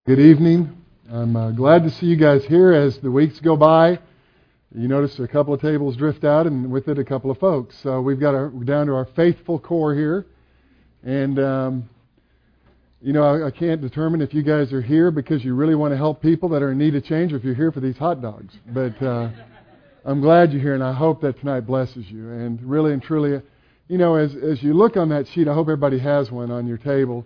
Good evening. I'm glad to see you guys here as the weeks go by. You notice a couple of tables drift out and with it a couple of folks. So we're down to our faithful core here. And, I can't determine if you guys are here because you really want to help people that are in need of change or if you're here for these hot dogs. But I'm glad you're here, and I hope that tonight blesses you. And really and truly, as you look on that sheet, I hope everybody has one on your table.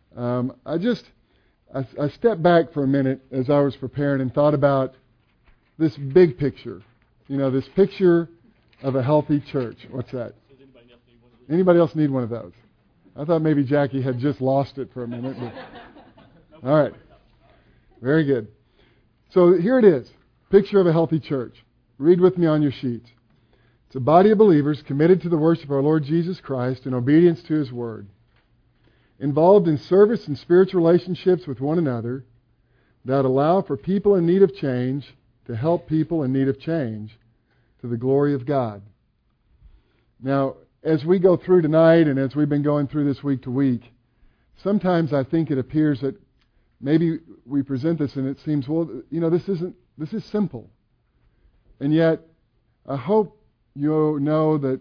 I stepped back for a minute as I was preparing and thought about this big picture. This picture of a healthy church. What's that? Anybody else need one of those? I thought maybe Jackie had just lost it for a minute. But... All right. Very good. So here it is. Picture of a healthy church. Read with me on your sheets. It's a body of believers committed to the worship of our Lord Jesus Christ in obedience to His Word, involved in service and spiritual relationships with one another that allow for people in need of change to help people in need of change to the glory of God. Now, as we go through tonight and as we've been going through this week to week, sometimes I think it appears that maybe we present this and it seems, this is simple. And yet, I hope you know that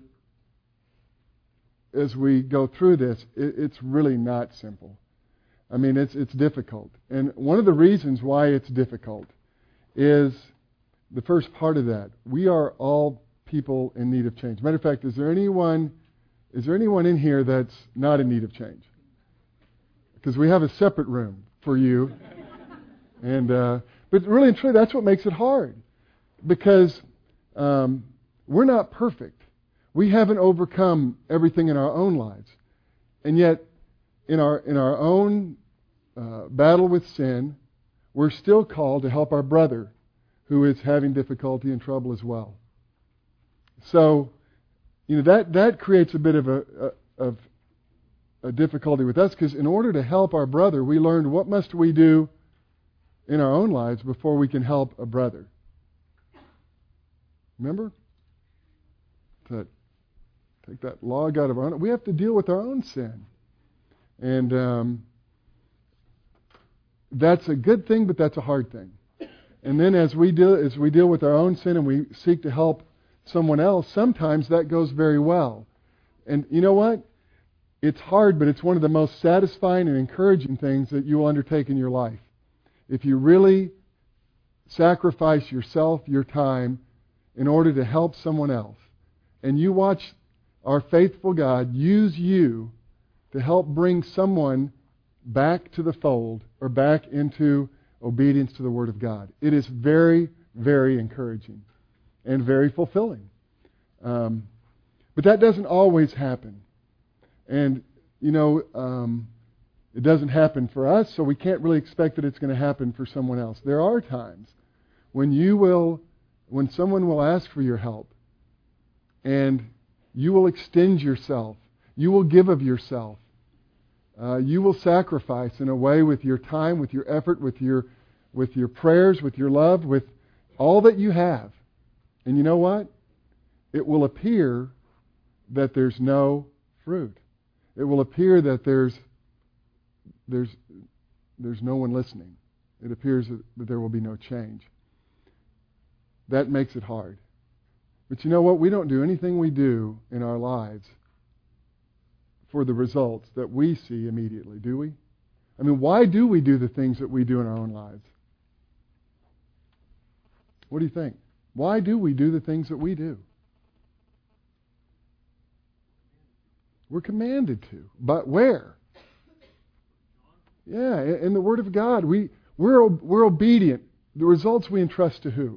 as we go through this, it's really not simple. I mean, it's difficult. And one of the reasons why it's difficult is the first part of that. We are all people in need of change. Matter of fact, is there anyone in here that's not in need of change? Because we have a separate room for you. And but really and truly, that's what makes it hard. Because we're not perfect. We haven't overcome everything in our own lives. And yet, in our own battle with sin, we're still called to help our brother who is having difficulty and trouble as well. So, that creates a bit of a difficulty with us, because in order to help our brother, we learned what must we do in our own lives before we can help a brother. Remember? Take that log out of our own. We have to deal with our own sin. And that's a good thing, but that's a hard thing. And then as we deal with our own sin and we seek to help someone else, sometimes that goes very well. And you know what? It's hard, but it's one of the most satisfying and encouraging things that you will undertake in your life. If you really sacrifice yourself, your time, in order to help someone else, and you watch our faithful God use you to help bring someone back to the fold or back into obedience to the Word of God. It is very, very encouraging and very fulfilling. But that doesn't always happen. And, it doesn't happen for us, so we can't really expect that it's going to happen for someone else. There are times when someone will ask for your help, and you will extend yourself. You will give of yourself. You will sacrifice in a way with your time, with your effort, with your prayers, with your love, with all that you have. And you know what? It will appear that there's no fruit. It will appear that there's no one listening. It appears that there will be no change. That makes it hard. But you know what? We don't do anything we do in our lives for the results that we see immediately, do we? I mean, why do we do the things that we do in our own lives? What do you think? Why do we do the things that we do? We're commanded to. But where? Yeah, in the Word of God. We're obedient. The results we entrust to who?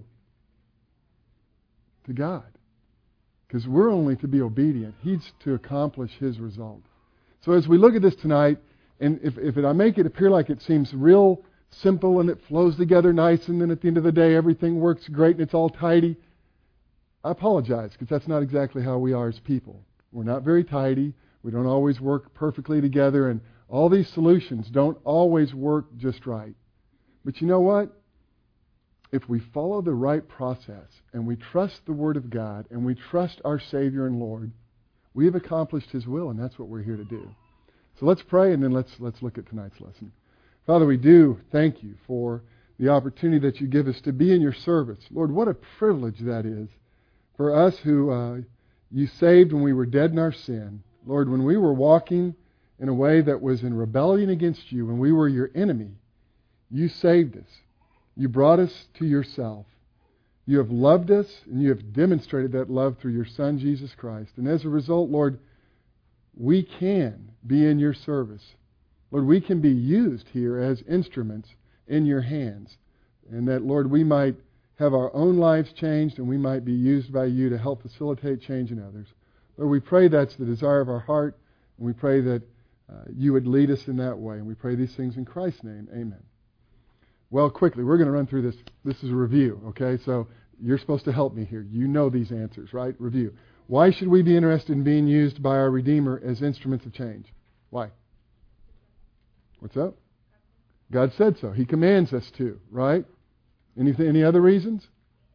To God. Because we're only to be obedient. He's to accomplish His result. So as we look at this tonight, and if I make it appear like it seems real simple and it flows together nice, and then at the end of the day everything works great and it's all tidy, I apologize, because that's not exactly how we are as people. We're not very tidy. We don't always work perfectly together, and all these solutions don't always work just right. But you know what? If we follow the right process and we trust the Word of God and we trust our Savior and Lord, we have accomplished His will, and that's what we're here to do. So let's pray, and then let's look at tonight's lesson. Father, we do thank you for the opportunity that you give us to be in your service. Lord, what a privilege that is for us who you saved when we were dead in our sin. Lord, when we were walking in a way that was in rebellion against you, when we were your enemy, you saved us. You brought us to yourself. You have loved us, and you have demonstrated that love through your Son, Jesus Christ. And as a result, Lord, we can be in your service. Lord, we can be used here as instruments in your hands. And that, Lord, we might have our own lives changed, and we might be used by you to help facilitate change in others. Lord, we pray that's the desire of our heart, and we pray that you would lead us in that way. And we pray these things in Christ's name. Amen. Well, quickly, we're going to run through this. This is a review, okay? So you're supposed to help me here. You know these answers, right? Review. Why should we be interested in being used by our Redeemer as instruments of change? Why? What's up? God said so. He commands us to, right? Any other reasons?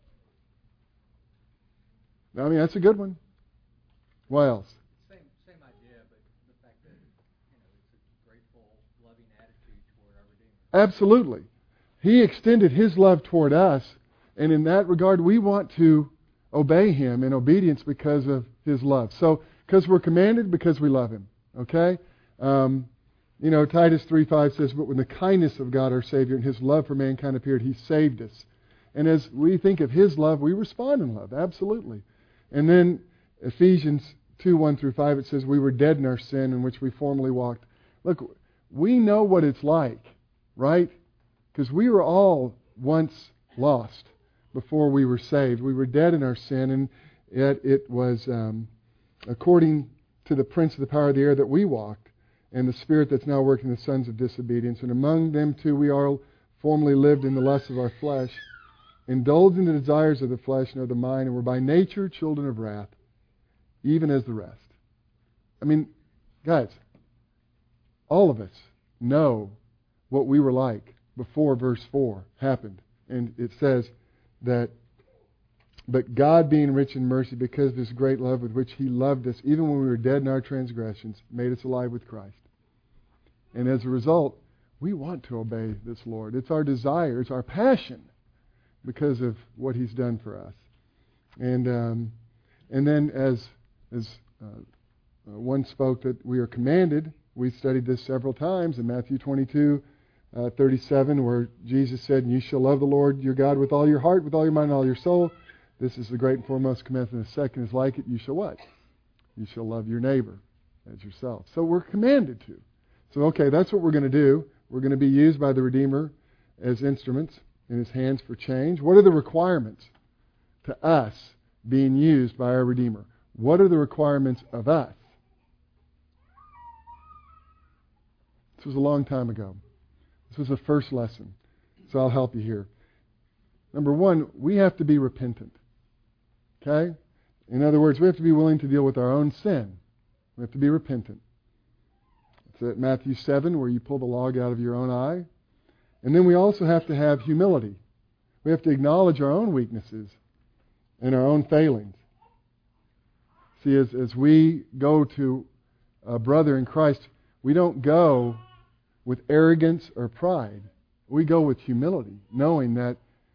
I mean, that's a good one. What else? Same idea, but the fact that it's a grateful, loving attitude toward our Redeemer. Absolutely. He extended His love toward us, and in that regard, we want to obey Him in obedience because of His love. So, because we're commanded, because we love Him. Okay? Titus 3:5 says, "But when the kindness of God our Savior and His love for mankind appeared, He saved us." And as we think of His love, we respond in love. Absolutely. And then Ephesians 2:1-5, it says, "We were dead in our sin in which we formerly walked." Look, we know what it's like, right? Because we were all once lost before we were saved. We were dead in our sin, and yet it was according to the prince of the power of the air that we walked, and the spirit that's now working the sons of disobedience. And among them too we all formerly lived in the lusts of our flesh, indulging the desires of the flesh and of the mind, and were by nature children of wrath, even as the rest. I mean, guys, all of us know what we were like before verse 4 happened. And it says that, "But God, being rich in mercy, because of His great love with which He loved us, even when we were dead in our transgressions, made us alive with Christ." And as a result, we want to obey this Lord. It's our desire, it's our passion, because of what He's done for us. And then as one spoke that we are commanded, we studied this several times in Matthew 22:37, where Jesus said, "You shall love the Lord your God with all your heart, with all your mind, and all your soul. This is the great and foremost commandment, and the second is like it. You shall what? You shall love your neighbor as yourself." So we're commanded to. So, okay, that's what we're going to do. We're going to be used by the Redeemer as instruments in His hands for change. What are the requirements to us being used by our Redeemer? What are the requirements of us? This was a long time ago. This was the first lesson. So I'll help you here. Number one, we have to be repentant. Okay? In other words, we have to be willing to deal with our own sin. We have to be repentant. It's at Matthew 7 where you pull the log out of your own eye. And then we also have to have humility. We have to acknowledge our own weaknesses and our own failings. See, as we go to a brother in Christ, we don't go with arrogance or pride. We go with humility, knowing that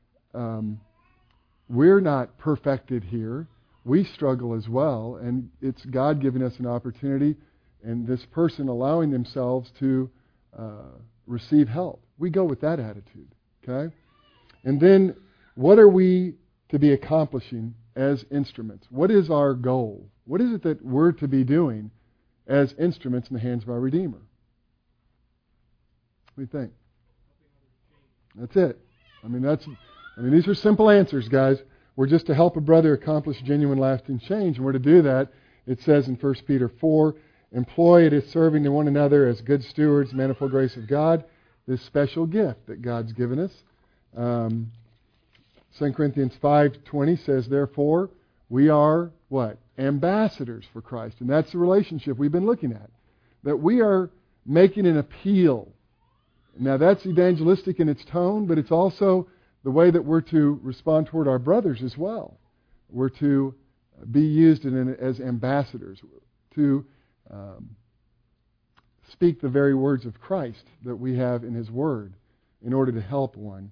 we're not perfected here. We struggle as well, and it's God giving us an opportunity, and this person allowing themselves to receive help. We go with that attitude, okay? And then, what are we to be accomplishing as instruments? What is our goal? What is it that we're to be doing as instruments in the hands of our Redeemer? What do you think? That's it. These are simple answers, guys. We're just to help a brother accomplish genuine, lasting change. And we're to do that, it says in 1 Peter 4, "Employ it as serving to one another as good stewards, manifold grace of God," this special gift that God's given us. 2 Corinthians 5:20 says, "Therefore, we are," what? "Ambassadors for Christ." And that's the relationship we've been looking at. That we are making an appeal. Now, that's evangelistic in its tone, but it's also the way that we're to respond toward our brothers as well. We're to be used as ambassadors, to speak the very words of Christ that we have in His Word in order to help one.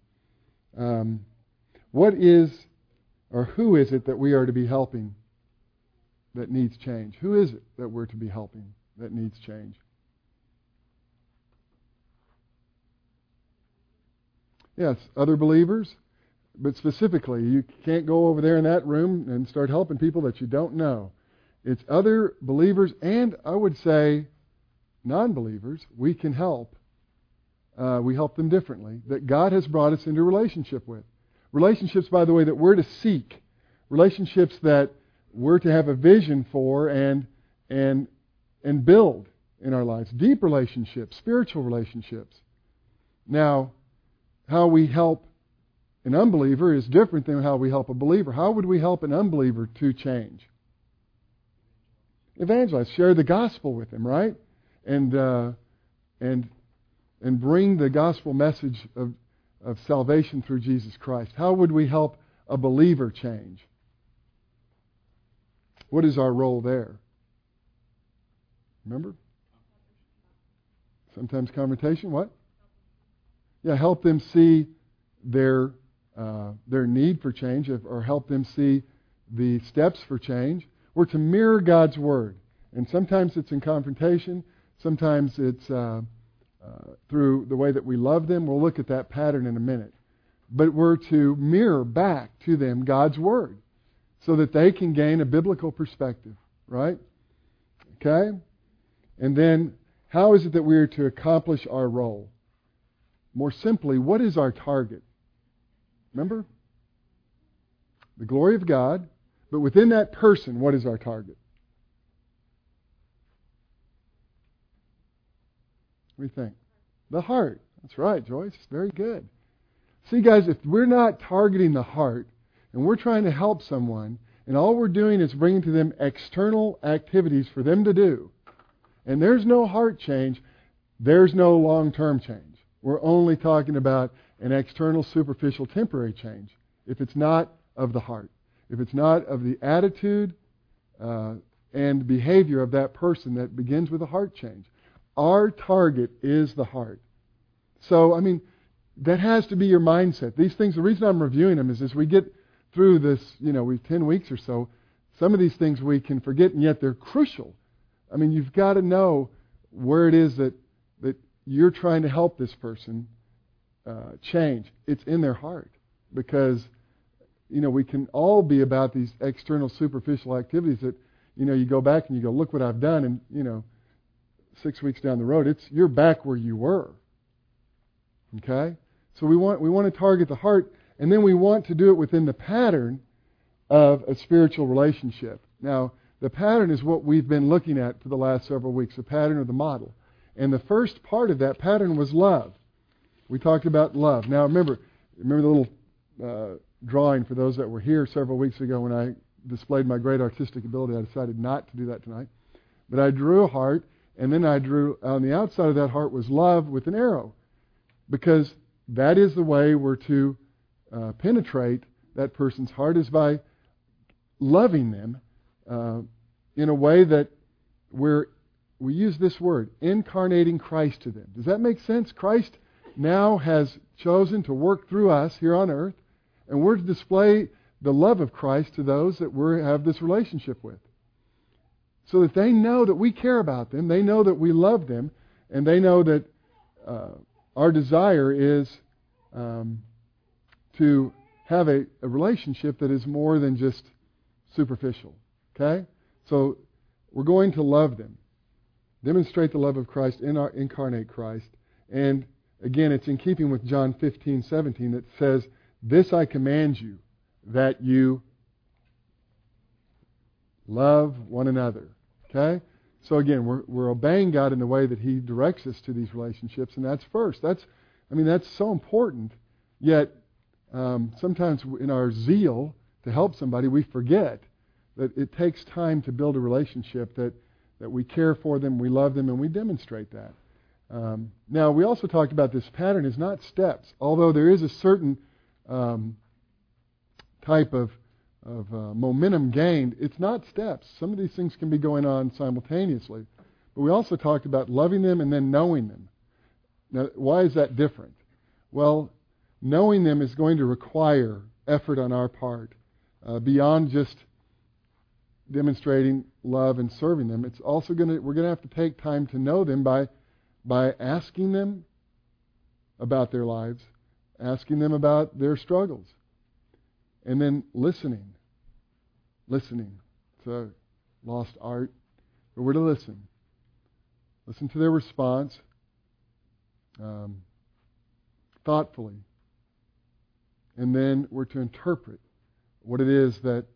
What is, or who is it that we are to be helping that needs change? Who is it that we're to be helping that needs change? Yes, other believers, but specifically, you can't go over there in that room and start helping people that you don't know. It's other believers, and I would say non-believers, we can help. We help them differently, that God has brought us into relationship with. Relationships, by the way, that we're to seek. Relationships that we're to have a vision for and build in our lives. Deep relationships, spiritual relationships. Now, how we help an unbeliever is different than how we help a believer. How would we help an unbeliever to change? Evangelize, share the gospel with them, right? And bring the gospel message of salvation through Jesus Christ. How would we help a believer change? What is our role there? Remember? Sometimes confrontation. What? Yeah, help them see their need for change, or help them see the steps for change. We're to mirror God's Word. And sometimes it's in confrontation. Sometimes it's through the way that we love them. We'll look at that pattern in a minute. But we're to mirror back to them God's Word so that they can gain a biblical perspective. Right? Okay? And then, how is it that we are to accomplish our role? More simply, what is our target? Remember? The glory of God. But within that person, what is our target? What do you think? The heart. That's right, Joyce. Very good. See, guys, if we're not targeting the heart and we're trying to help someone and all we're doing is bringing to them external activities for them to do, and there's no heart change, there's no long-term change. We're only talking about an external, superficial, temporary change if it's not of the heart. If it's not of the attitude and behavior of that person that begins with a heart change. Our target is the heart. So, that has to be your mindset. These things, the reason I'm reviewing them is as we get through this, we've 10 weeks or so, some of these things we can forget, and yet they're crucial. You've got to know where it is that you're trying to help this person change. It's in their heart. Because, we can all be about these external, superficial activities that, you go back and you go, look what I've done, and, 6 weeks down the road, you're back where you were. Okay? So we want to target the heart, and then we want to do it within the pattern of a spiritual relationship. Now, the pattern is what we've been looking at for the last several weeks, the pattern or the model. And the first part of that pattern was love. We talked about love. Now, remember the little drawing for those that were here several weeks ago when I displayed my great artistic ability. I decided not to do that tonight. But I drew a heart, and then I drew, on the outside of that heart was love with an arrow. Because that is the way we're to penetrate that person's heart, is by loving them in a way that we use this word, incarnating Christ to them. Does that make sense? Christ now has chosen to work through us here on earth, and we're to display the love of Christ to those that we have this relationship with. So that they know that we care about them, they know that we love them, and they know that our desire is to have a relationship that is more than just superficial. Okay? So we're going to love them. Demonstrate the love of Christ, incarnate Christ. And again, it's in keeping with John 15:17 that says, "This I command you, that you love one another." Okay? So again, we're obeying God in the way that He directs us to these relationships, and that's first. That's so important. Yet sometimes in our zeal to help somebody, we forget that it takes time to build a relationship, that we care for them, we love them, and we demonstrate that. Now, we also talked about this pattern is not steps, although there is a certain type of momentum gained. It's not steps. Some of these things can be going on simultaneously. But we also talked about loving them and then knowing them. Now, why is that different? Well, knowing them is going to require effort on our part beyond just demonstrating love and serving them. It's also we're going to have to take time to know them by asking them about their lives, asking them about their struggles, and then listening. Listening. It's a lost art, but we're to listen. Listen to their response thoughtfully. And then we're to interpret what it is that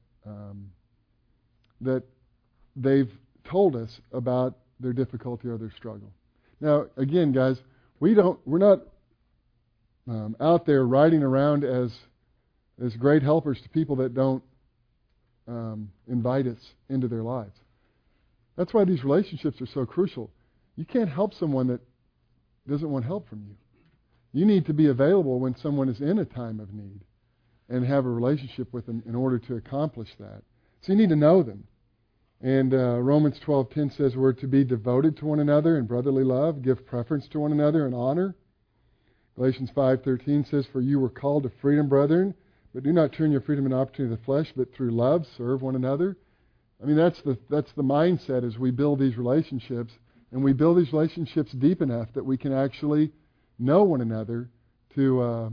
that they've told us about their difficulty or their struggle. Now, again, guys, we're not out there riding around as great helpers to people that don't invite us into their lives. That's why these relationships are so crucial. You can't help someone that doesn't want help from you. You need to be available when someone is in a time of need and have a relationship with them in order to accomplish that. So you need to know them. And Romans 12:10 says we're to be devoted to one another in brotherly love, give preference to one another in honor. Galatians 5:13 says, for you were called to freedom, brethren, but do not turn your freedom into opportunity of the flesh, but through love serve one another. I mean, that's the mindset as we build these relationships, and we build these relationships deep enough that we can actually know one another to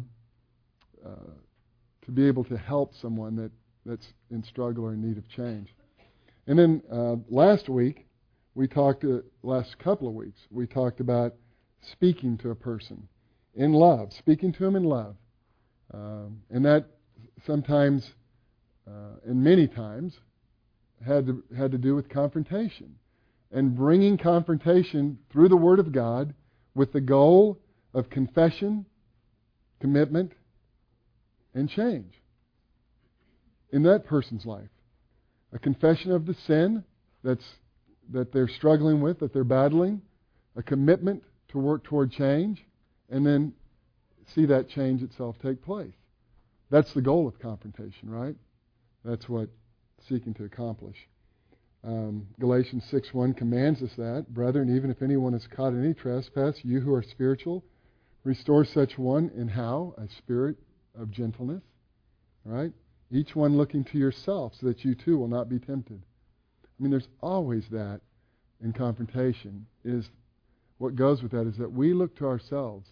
be able to help someone that's in struggle or in need of change. And then last couple of weeks, we talked about speaking to a person in love, speaking to them in love. And that sometimes, and many times, had to do with confrontation. And bringing confrontation through the Word of God with the goal of confession, commitment, and change in that person's life. A confession of the sin that they're struggling with, that they're battling, a commitment to work toward change, and then see that change itself take place. That's the goal of confrontation, right? That's what seeking to accomplish. Galatians 6:1 commands us that, brethren, even if anyone is caught in any trespass, you who are spiritual, restore such one in how? A spirit of gentleness, right? Each one looking to yourself so that you too will not be tempted. I mean, there's always that in confrontation. Is what goes with that is that we look to ourselves.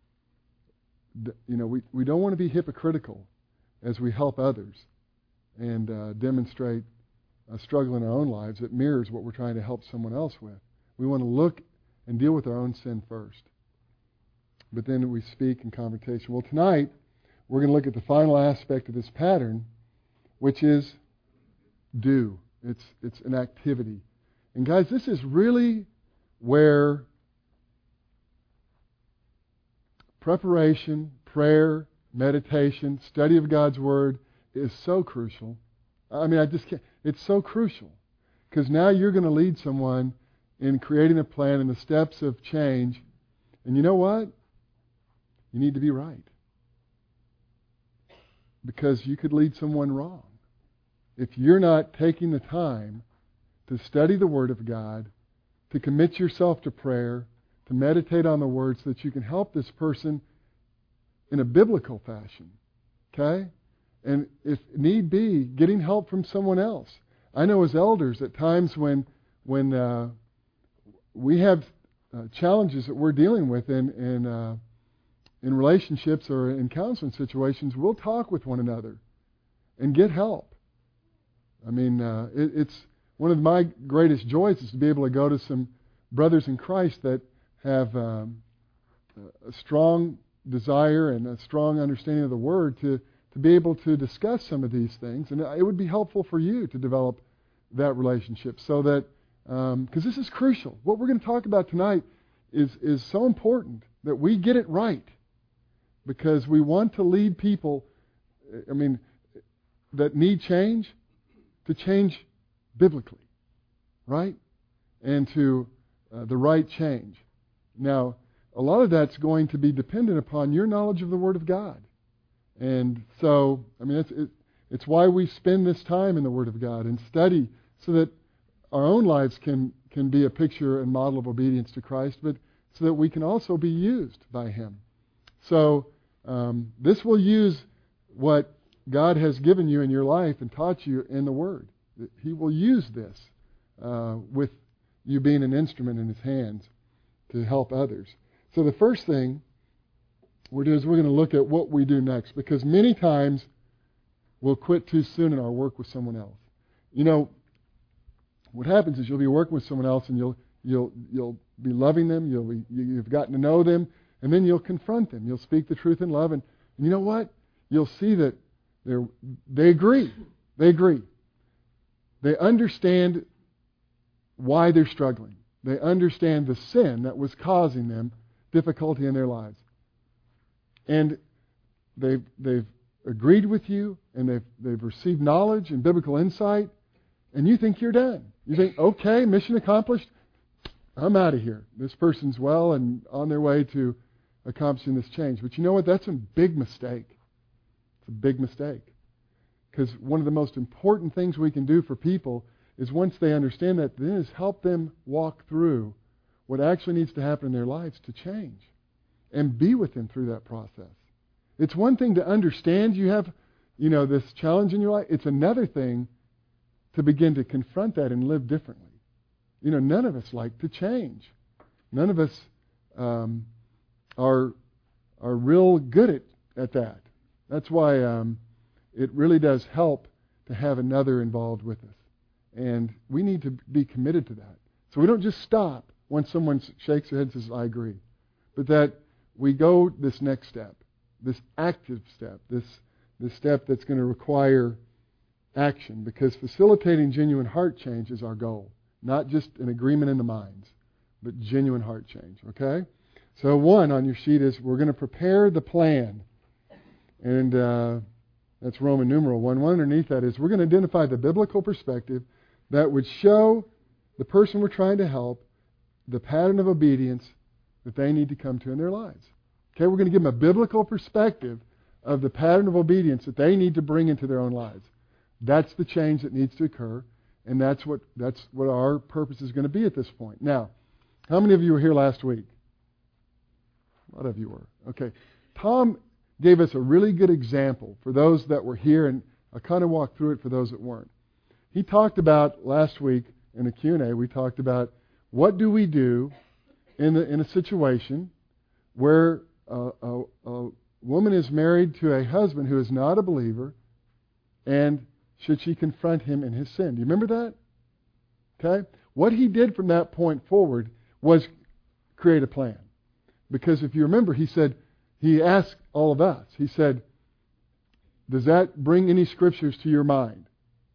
We don't want to be hypocritical as we help others and demonstrate a struggle in our own lives that mirrors what we're trying to help someone else with. We want to look and deal with our own sin first. But then we speak in confrontation. Well, tonight, we're going to look at the final aspect of this pattern, which is do. It's an activity. And guys, this is really where preparation, prayer, meditation, study of God's Word is so crucial. I mean, I just can't. It's so crucial. Because now you're going to lead someone in creating a plan and the steps of change. And you know what? You need to be right. Because you could lead someone wrong. If you're not taking the time to study the Word of God, to commit yourself to prayer, to meditate on the Word so that you can help this person in a biblical fashion. Okay? And if need be, getting help from someone else. I know as elders at times when we have challenges that we're dealing with in relationships or in counseling situations, we'll talk with one another and get help. I mean, it's one of my greatest joys is to be able to go to some brothers in Christ that have a strong desire and a strong understanding of the Word to be able to discuss some of these things. And it would be helpful for you to develop that relationship so that, because this is crucial. What we're going to talk about tonight is so important that we get it right. Because we want to lead people, that need change, to change biblically, right? And to the right change. Now, a lot of that's going to be dependent upon your knowledge of the Word of God. And so, it's why we spend this time in the Word of God and study so that our own lives can can be a picture and model of obedience to Christ, but so that we can also be used by Him. So this will use what God has given you in your life and taught you in the Word. He will use this with you being an instrument in His hands to help others. So the first thing we're doing is we're going to look at what we do next, because many times we'll quit too soon in our work with someone else. You know, what happens is you'll be working with someone else and you'll be loving them, you've gotten to know them, and then you'll confront them. You'll speak the truth in love, and you know what? You'll see that they agree. They agree. They understand why they're struggling. They understand the sin that was causing them difficulty in their lives. And they've agreed with you, and they've received knowledge and biblical insight, and you think you're done. You think, okay, mission accomplished. I'm out of here. This person's well and on their way to accomplishing this change. But you know what? That's a big mistake. It's a big mistake. Because one of the most important things we can do for people is once they understand that, then is help them walk through what actually needs to happen in their lives to change. And be with them through that process. It's one thing to understand you have, this challenge in your life. It's another thing to begin to confront that and live differently. None of us like to change. None of us are real good at that. That's why it really does help to have another involved with us. And we need to be committed to that. So we don't just stop when someone shakes their head and says, I agree. But that we go this next step, this active step, this step that's going to require action, because facilitating genuine heart change is our goal. Not just an agreement in the minds, but genuine heart change, okay? So 1 on your sheet is we're going to prepare the plan. And that's Roman numeral 1. One underneath that is we're going to identify the biblical perspective that would show the person we're trying to help the pattern of obedience that they need to come to in their lives. Okay, we're going to give them a biblical perspective of the pattern of obedience that they need to bring into their own lives. That's the change that needs to occur, and that's what our purpose is going to be at this point. Now, how many of you were here last week? A lot of you were. Okay. Tom gave us a really good example for those that were here, and I kind of walked through it for those that weren't. He talked about last week in the Q&A, we talked about what do we do in a situation where a woman is married to a husband who is not a believer, and should she confront him in his sin? Do you remember that? Okay? What he did from that point forward was create a plan. Because if you remember, he asked all of us, he said, does that bring any scriptures to your mind?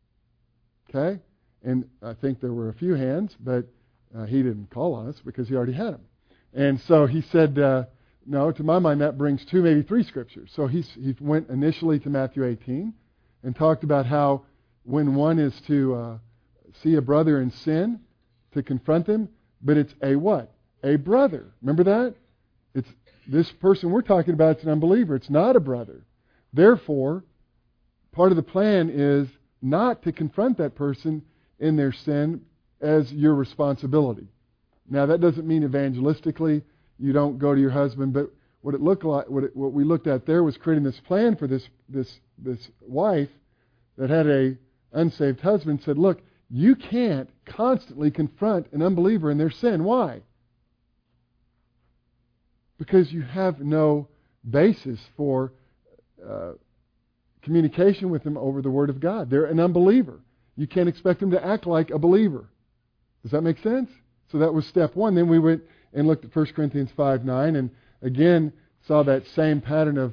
Okay? And I think there were a few hands, but he didn't call on us because he already had them. And so he said, no, to my mind that brings 2, maybe 3 scriptures. So he went initially to Matthew 18 and talked about how when one is to see a brother in sin, to confront them, but it's a what? A brother. Remember that? It's this person we're talking about, it's an unbeliever. It's not a brother. Therefore, part of the plan is not to confront that person in their sin as your responsibility. Now, that doesn't mean evangelistically you don't go to your husband, but what it looked like, what we looked at there was creating this plan for this wife that had a unsaved husband. Said, look, you can't constantly confront an unbeliever in their sin. Why? Because you have no basis for communication with them over the Word of God. They're an unbeliever. You can't expect them to act like a believer. Does that make sense? So that was step 1. Then we went and looked at 1 Corinthians 5:9, and again saw that same pattern of,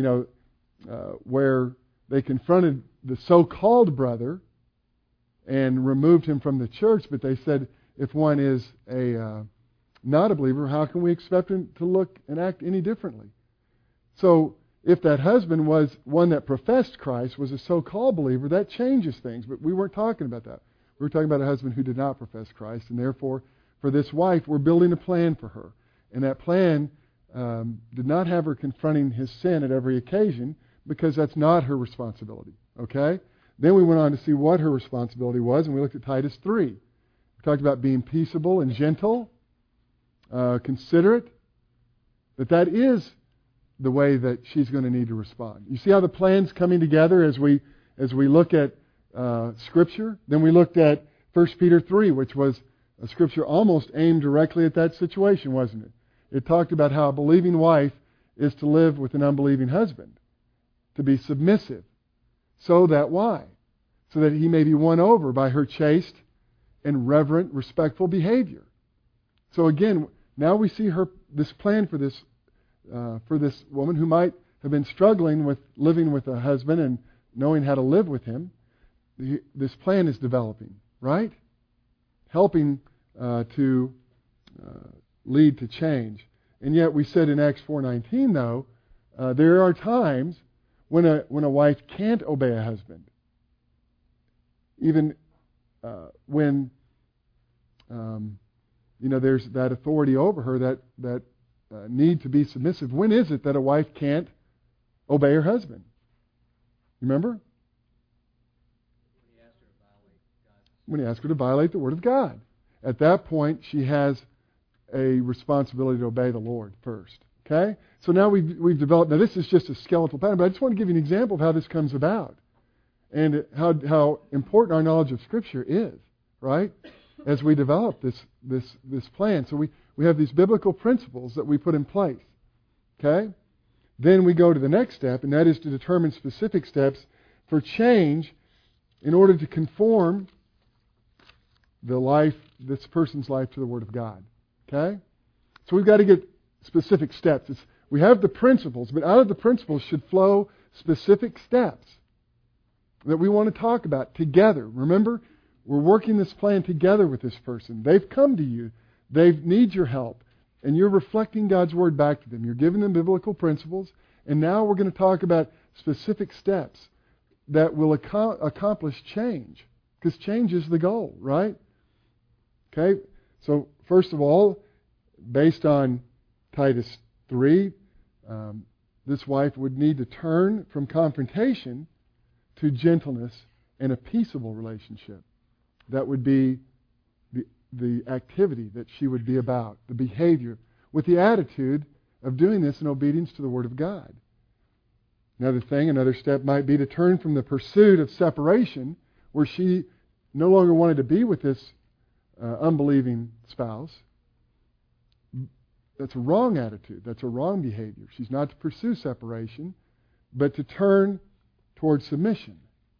where they confronted the so-called brother and removed him from the church, but they said, if one is not a believer, how can we expect him to look and act any differently? So if that husband was one that professed Christ, was a so-called believer, that changes things. But we weren't talking about that. We were talking about a husband who did not profess Christ, and therefore, for this wife, we're building a plan for her. And that plan did not have her confronting his sin at every occasion, because that's not her responsibility. Okay? Then we went on to see what her responsibility was, and we looked at Titus 3. We talked about being peaceable and gentle, considerate. That is the way that she's going to need to respond. You see how the plan's coming together as we look at Scripture? Then we looked at 1 Peter 3, which was a Scripture almost aimed directly at that situation, wasn't it? It talked about how a believing wife is to live with an unbelieving husband, to be submissive. So that why? So that he may be won over by her chaste and reverent, respectful behavior. So again, now we see this plan for this woman who might have been struggling with living with a husband and knowing how to live with him. This plan is developing, right? Helping to lead to change. And yet we said in Acts 4:19, though, there are times when a wife can't obey a husband. Even when there's that authority over her, that need to be submissive. When is it that a wife can't obey her husband? You remember? When he asked her to violate the Word of God. At that point, she has a responsibility to obey the Lord first. Okay? So now we've developed, now this is just a skeletal pattern, but I just want to give you an example of how this comes about and how important our knowledge of Scripture is, right? As we develop this plan. So we have these biblical principles that we put in place. Okay? Then we go to the next step, and that is to determine specific steps for change in order to conform this person's life to the Word of God. Okay? So we've got to get specific steps. We have the principles, but out of the principles should flow specific steps that we want to talk about together. Remember, we're working this plan together with this person. They've come to you. They need your help. And you're reflecting God's Word back to them. You're giving them biblical principles. And now we're going to talk about specific steps that will accomplish change. Because change is the goal, right? Okay? So, first of all, based on Titus 3, this wife would need to turn from confrontation to gentleness and a peaceable relationship. That would be the activity that she would be about, the behavior, with the attitude of doing this in obedience to the Word of God. Another step might be to turn from the pursuit of separation, where she no longer wanted to be with this unbelieving spouse. That's a wrong attitude. That's a wrong behavior. She's not to pursue separation, but to turn towards submission.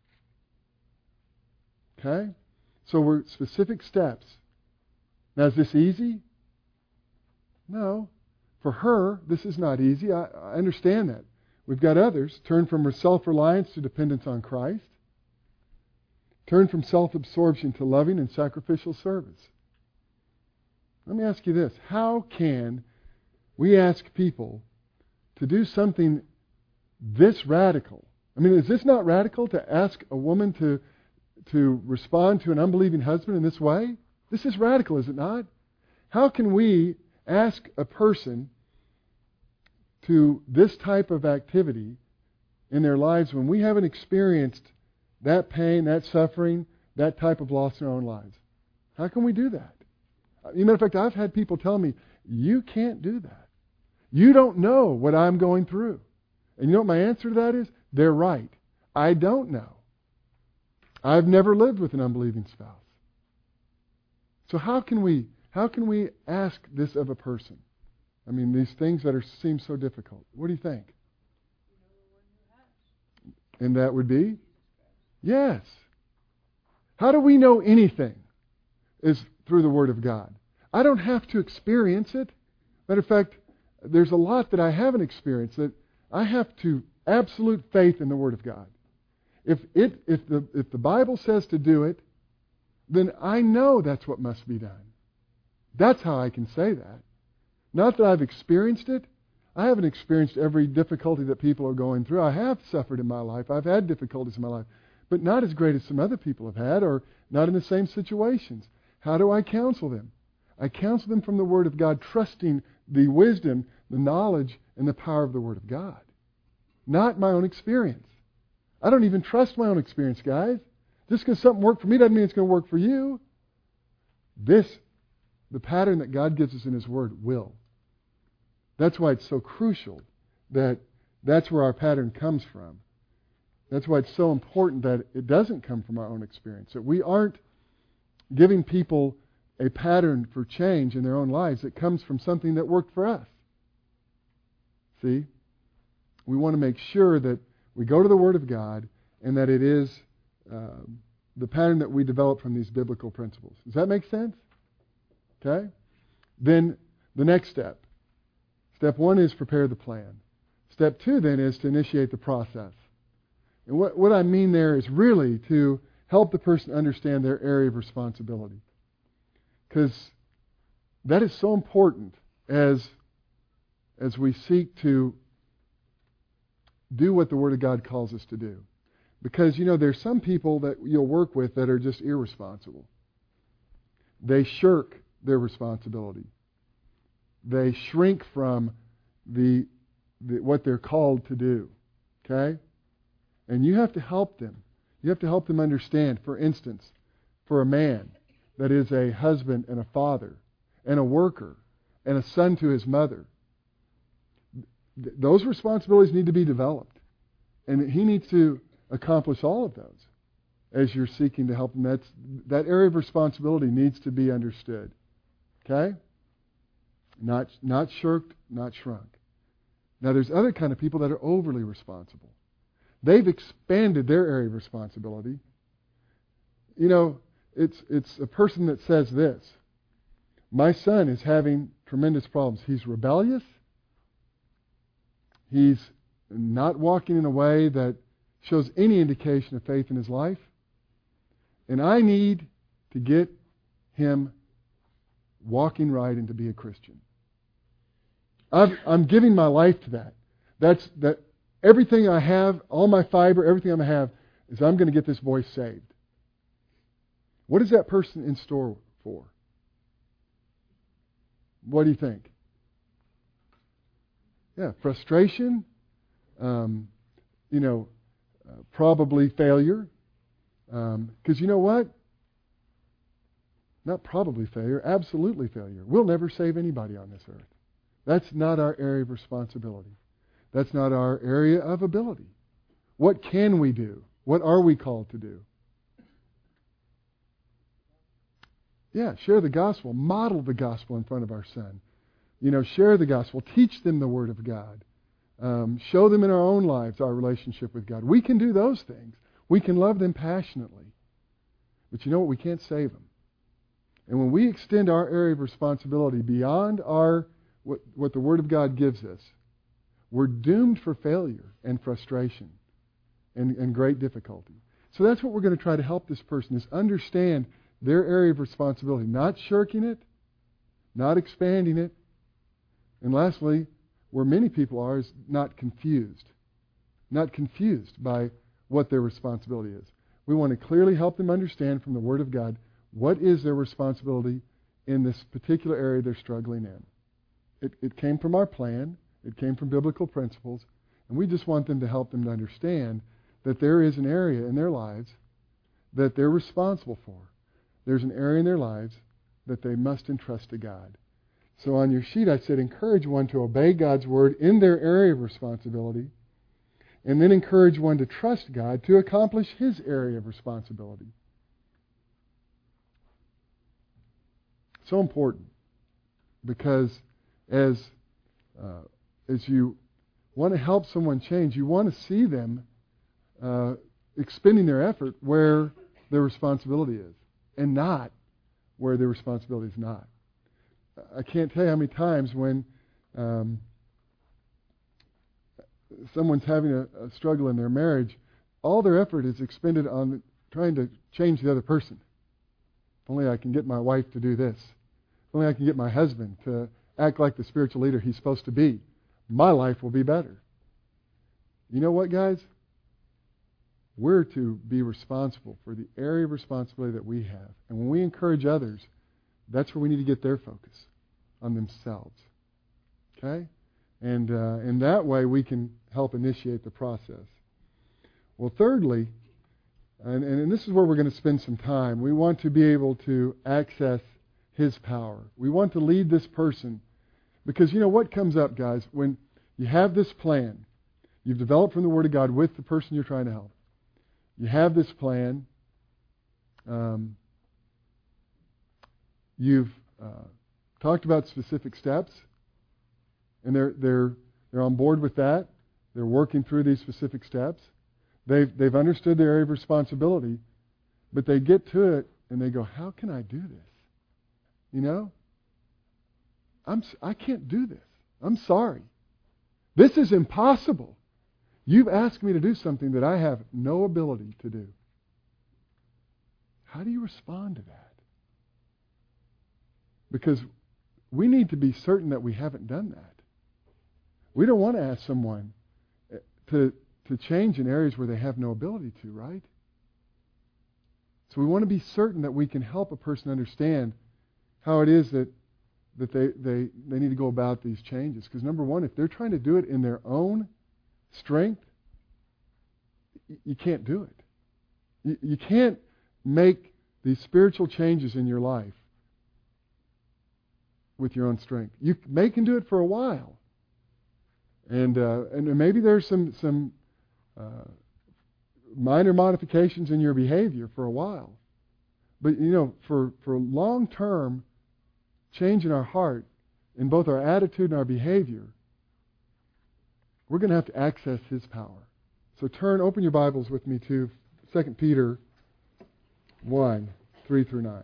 Okay? So we're specific steps. Now, is this easy? No. For her, this is not easy. I understand that. We've got others. Turn from self-reliance to dependence on Christ. Turn from self-absorption to loving and sacrificial service. Let me ask you this. How can we ask people to do something this radical? I mean, is this not radical to ask a woman to respond to an unbelieving husband in this way? This is radical, is it not? How can we ask a person to this type of activity in their lives when we haven't experienced that pain, that suffering, that type of loss in our own lives? How can we do that? As a matter of fact, I've had people tell me, you can't do that. You don't know what I'm going through. And you know what my answer to that is? They're right. I don't know. I've never lived with an unbelieving spouse. So how can we ask this of a person? I mean, these things that seem so difficult. What do you think? And that would be? Yes. How do we know anything? Is through the Word of God. I don't have to experience it. Matter of fact, there's a lot that I haven't experienced that I have to absolute faith in the Word of God. If the Bible says to do it, then I know that's what must be done. That's how I can say that. Not that I've experienced it. I haven't experienced every difficulty that people are going through. I have suffered in my life. I've had difficulties in my life. But not as great as some other people have had, or not in the same situations. How do I counsel them? I counsel them from the Word of God, trusting the wisdom, the knowledge, and the power of the Word of God. Not my own experience. I don't even trust my own experience, guys. Just because something worked for me doesn't mean it's going to work for you. the pattern that God gives us in His Word will. That's why it's so crucial that that's where our pattern comes from. That's why it's so important that it doesn't come from our own experience. That we aren't giving people a pattern for change in their own lives that comes from something that worked for us. See? We want to make sure that we go to the Word of God and that it is the pattern that we develop from these biblical principles. Does that make sense? Okay? Then the next step. Step 1 is prepare the plan. Step 2 then is to initiate the process. And what I mean there is really to help the person understand their area of responsibility. Because that is so important as we seek to do what the Word of God calls us to do. Because, there's some people that you'll work with that are just irresponsible. They shirk their responsibility. They shrink from what they're called to do. Okay? And you have to help them. You have to help them understand, for instance, for a man that is a husband and a father and a worker and a son to his mother, those responsibilities need to be developed. And he needs to accomplish all of those as you're seeking to help him. That area of responsibility needs to be understood. Okay? Not shirked, not shrunk. Now there's other kind of people that are overly responsible. They've expanded their area of responsibility. It's a person that says this: my son is having tremendous problems. He's rebellious. He's not walking in a way that shows any indication of faith in his life. And I need to get him walking right and to be a Christian. I'm giving my life to that. That everything I have, all my fiber, everything I'm going to have, is I'm going to get this boy saved. What is that person in store for? What do you think? Yeah, frustration, probably failure. Because you know what? Not probably failure, absolutely failure. We'll never save anybody on this earth. That's not our area of responsibility. That's not our area of ability. What can we do? What are we called to do? Yeah, share the gospel. Model the gospel in front of our son. Share the gospel. Teach them the Word of God. Show them in our own lives our relationship with God. We can do those things. We can love them passionately. But you know what? We can't save them. And when we extend our area of responsibility beyond what the Word of God gives us, we're doomed for failure and frustration and great difficulty. So that's what we're going to try to help this person, is understand their area of responsibility, not shirking it, not expanding it. And lastly, where many people are, is not confused by what their responsibility is. We want to clearly help them understand from the Word of God what is their responsibility in this particular area they're struggling in. It came from our plan. It came from biblical principles. And we just want them to help them to understand that there is an area in their lives that they're responsible for. There's an area in their lives that they must entrust to God. So on your sheet I said, encourage one to obey God's Word in their area of responsibility, and then encourage one to trust God to accomplish His area of responsibility. So important, because as you want to help someone change, you want to see them expending their effort where their responsibility is, and not where their responsibility is not. I can't tell you how many times when someone's having a struggle in their marriage, all their effort is expended on trying to change the other person. If only I can get my wife to do this. If only I can get my husband to act like the spiritual leader he's supposed to be. My life will be better. You know what, guys? We're to be responsible for the area of responsibility that we have. And when we encourage others, that's where we need to get their focus, on themselves. Okay? And in that way, we can help initiate the process. Well, thirdly, and this is where we're going to spend some time, we want to be able to access His power. We want to lead this person. Because you know what comes up, guys, when you have this plan, you've developed from the Word of God with the person you're trying to help. You have this plan. You've talked about specific steps, and they're on board with that. They're working through these specific steps. They've understood their area of responsibility, but they get to it and they go, "How can I do this? You know, I can't do this. I'm sorry. This is impossible. You've asked me to do something that I have no ability to do." How do you respond to that? Because we need to be certain that we haven't done that. We don't want to ask someone to change in areas where they have no ability to, right? So we want to be certain that we can help a person understand how it is that they need to go about these changes. Because number one, if they're trying to do it in their own strength, you can't do it. You can't make these spiritual changes in your life with your own strength. You may can do it for a while, and maybe there's some minor modifications in your behavior for a while, but you know, for long-term change in our heart, in both our attitude and our behavior, we're going to have to access His power. So open your Bibles with me to 2 Peter 1, 3 through 9.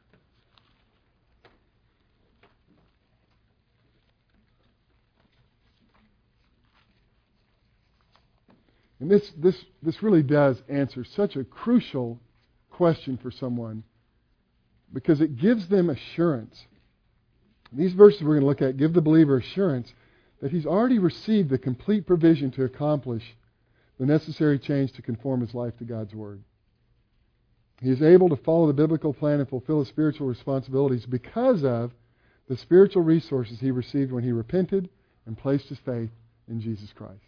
And this really does answer such a crucial question for someone, because it gives them assurance. These verses we're going to look at give the believer assurance that he's already received the complete provision to accomplish the necessary change to conform his life to God's Word. He is able to follow the biblical plan and fulfill his spiritual responsibilities because of the spiritual resources he received when he repented and placed his faith in Jesus Christ.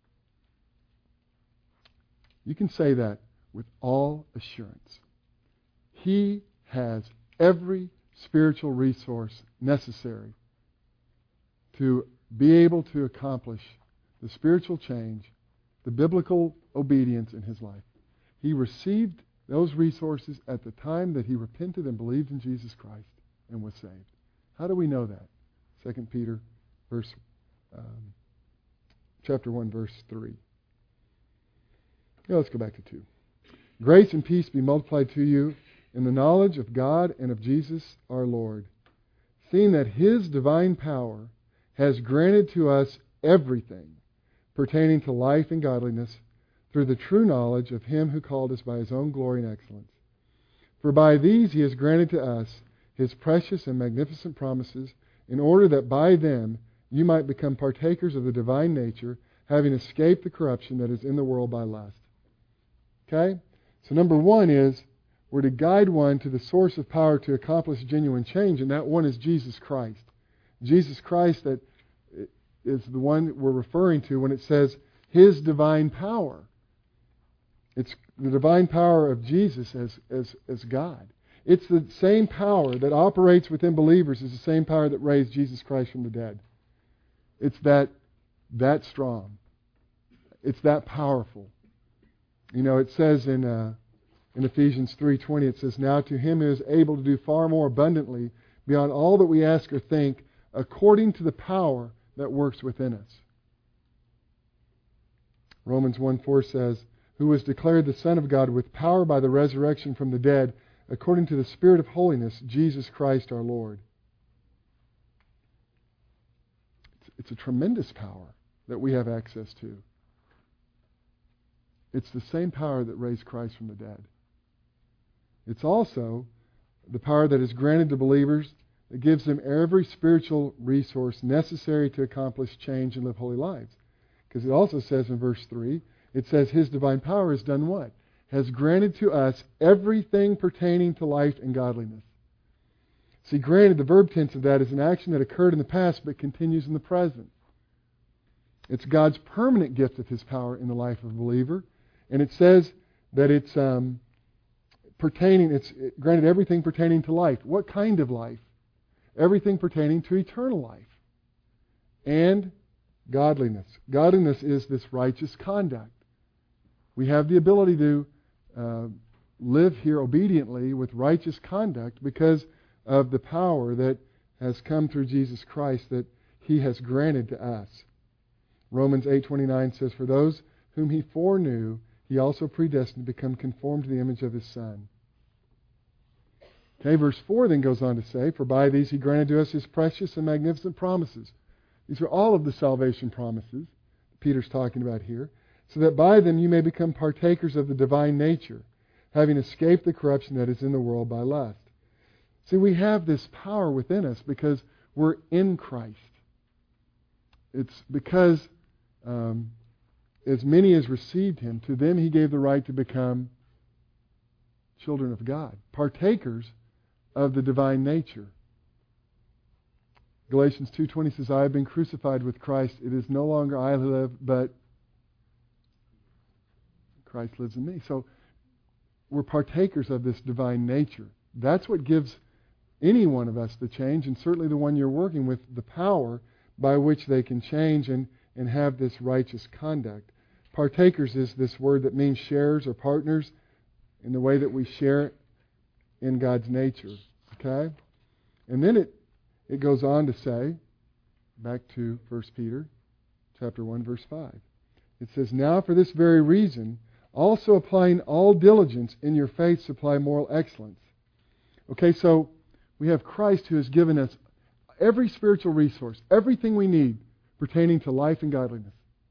You can say that with all assurance. He has every spiritual resource necessary to be able to accomplish the spiritual change, the biblical obedience in his life. He received those resources at the time that he repented and believed in Jesus Christ and was saved. How do we know that? 2 Peter chapter 1, verse 3. Now let's go back to 2. Grace and peace be multiplied to you in the knowledge of God and of Jesus our Lord, seeing that His divine power has granted to us everything pertaining to life and godliness through the true knowledge of Him who called us by His own glory and excellence. For by these He has granted to us His precious and magnificent promises, in order that by them you might become partakers of the divine nature, having escaped the corruption that is in the world by lust. Okay? So number one is, we're to guide one to the source of power to accomplish genuine change, and that one is Jesus Christ. Jesus Christ that is the one we're referring to when it says His divine power. It's the divine power of Jesus as God. It's the same power that operates within believers as the same power that raised Jesus Christ from the dead. It's that strong. It's that powerful. You know, it says in Ephesians 3:20, it says, "Now to Him who is able to do far more abundantly beyond all that we ask or think, according to the power that works within us." Romans 1:4 says, "Who was declared the Son of God with power by the resurrection from the dead, according to the Spirit of holiness, Jesus Christ our Lord." It's a tremendous power that we have access to. It's the same power that raised Christ from the dead. It's also the power that is granted to believers that gives them every spiritual resource necessary to accomplish change and live holy lives. Because it also says in verse 3, it says His divine power has done what? Has granted to us everything pertaining to life and godliness. See, granted, the verb tense of that is an action that occurred in the past but continues in the present. It's God's permanent gift of His power in the life of a believer. And it says that it's granted everything pertaining to life. What kind of life? everything pertaining to eternal life. And godliness. Godliness is this righteous conduct. We have the ability to live here obediently with righteous conduct because of the power that has come through Jesus Christ that He has granted to us. Romans 8:29 says, "For those whom He foreknew, He also predestined to become conformed to the image of His Son." Okay, verse 4 then goes on to say, "For by these He granted to us His precious and magnificent promises." These are all of the salvation promises Peter's talking about here. "So that by them you may become partakers of the divine nature, having escaped the corruption that is in the world by lust." See, we have this power within us because we're in Christ. It's because as many as received Him, to them He gave the right to become children of God, partakers of the divine nature. Galatians 2:20 says, "I have been crucified with Christ. It is no longer I who live, but Christ lives in me." So we're partakers of this divine nature. That's what gives any one of us the change, and certainly the one you're working with, the power by which they can change and have this righteous conduct. Partakers is this word that means sharers or partners in the way that we share in God's nature. Okay? And then it goes on to say, back to 1 Peter chapter 1, verse 5. It says, "Now for this very reason, also applying all diligence in your faith, supply moral excellence." Okay, so we have Christ who has given us every spiritual resource, everything we need pertaining to life and godliness.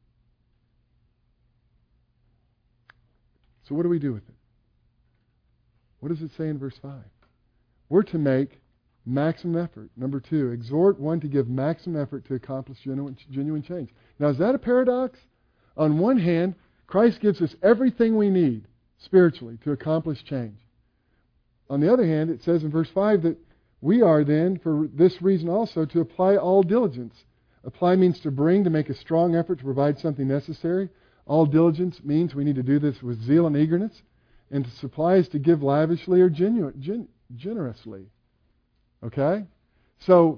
So what do we do with it? What does it say in verse 5? We're to make maximum effort. Number 2, exhort one to give maximum effort to accomplish genuine change. Now, is that a paradox? On one hand, Christ gives us everything we need spiritually to accomplish change. On the other hand, it says in verse 5 that we are then, for this reason also, to apply all diligence. Apply means to bring, to make a strong effort to provide something necessary. All diligence means we need to do this with zeal and eagerness. And to supply is to give lavishly or generously. Okay? So,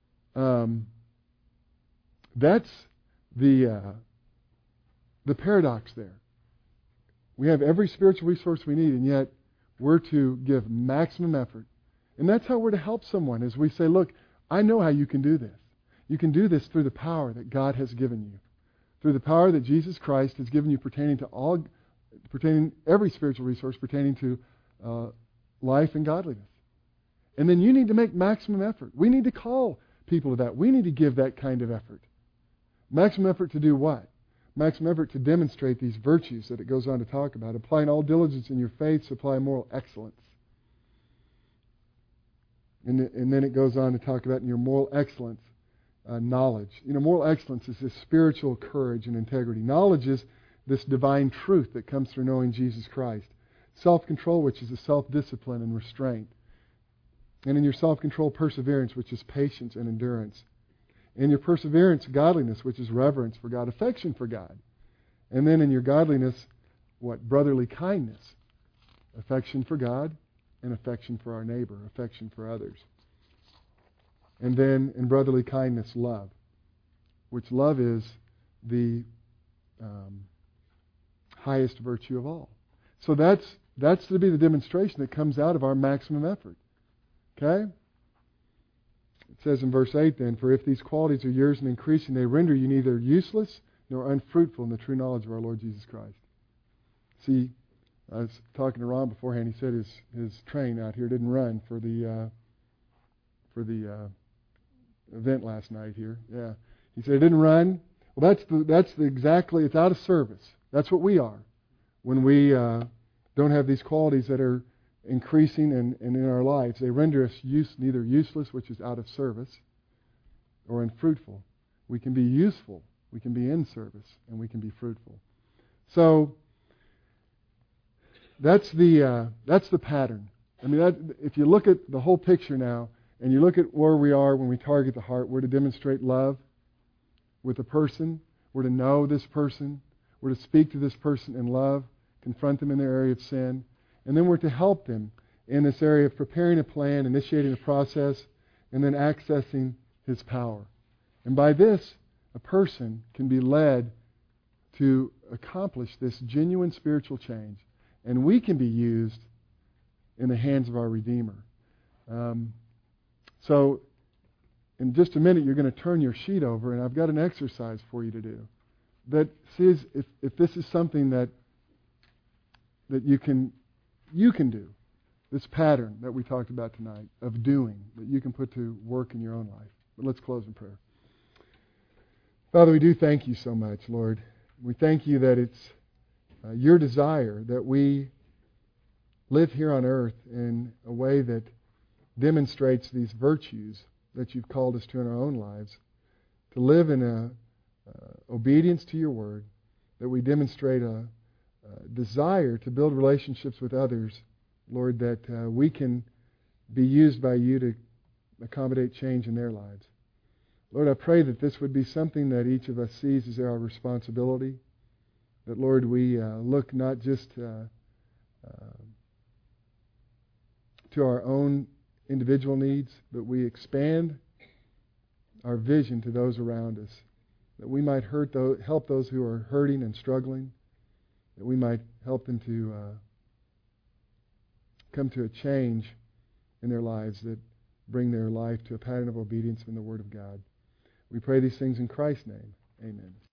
that's the paradox there. We have every spiritual resource we need, and yet we're to give maximum effort. And that's how we're to help someone, as we say, look, I know how you can do this. You can do this through the power that God has given you. Through the power that Jesus Christ has given you pertaining every spiritual resource pertaining to life and godliness. And then you need to make maximum effort. We need to call people to that. We need to give that kind of effort. Maximum effort to do what? Maximum effort to demonstrate these virtues that it goes on to talk about. Applying all diligence in your faith, supply moral excellence. And then it goes on to talk about in your moral excellence, knowledge. Moral excellence is this spiritual courage and integrity. Knowledge is this divine truth that comes through knowing Jesus Christ. Self-control, which is a self-discipline and restraint. And in your self-control, perseverance, which is patience and endurance. In your perseverance, godliness, which is reverence for God, affection for God. And then in your godliness, what? Brotherly kindness. Affection for God and affection for our neighbor, affection for others. And then in brotherly kindness, love, which love is the highest virtue of all. So that's to be the demonstration that comes out of our maximum effort. Okay? It says in verse 8 then, "For if these qualities are yours and increasing, they render you neither useless nor unfruitful in the true knowledge of our Lord Jesus Christ." See, I was talking to Ron beforehand. He said his train out here didn't run for the event last night here. Yeah, he said it didn't run. Well, exactly. It's out of service. That's what we are when we don't have these qualities that are increasing and in our lives. They render us neither useless, which is out of service, or unfruitful. We can be useful. We can be in service, and we can be fruitful. So that's the pattern. I mean, if you look at the whole picture now, and you look at where we are when we target the heart, we're to demonstrate love with a person. We're to know this person. We're to speak to this person in love, confront them in their area of sin, and then we're to help them in this area of preparing a plan, initiating a process, and then accessing His power. And by this, a person can be led to accomplish this genuine spiritual change. And we can be used in the hands of our Redeemer. So, in just a minute, you're going to turn your sheet over, and I've got an exercise for you to do. That sees if this is something that you can do, this pattern that we talked about tonight of doing, that you can put to work in your own life. But let's close in prayer. Father, we do thank you so much, Lord. We thank you that it's your desire that we live here on earth in a way that demonstrates these virtues that you've called us to in our own lives, to live in a obedience to your word, that we demonstrate a desire to build relationships with others, Lord, that we can be used by you to accommodate change in their lives. Lord, I pray that this would be something that each of us sees as our responsibility, that, Lord, we look not just to our own individual needs, but we expand our vision to those around us, that we might help those who are hurting and struggling, that we might help them to come to a change in their lives that bring their life to a pattern of obedience in the Word of God. We pray these things in Christ's name. Amen.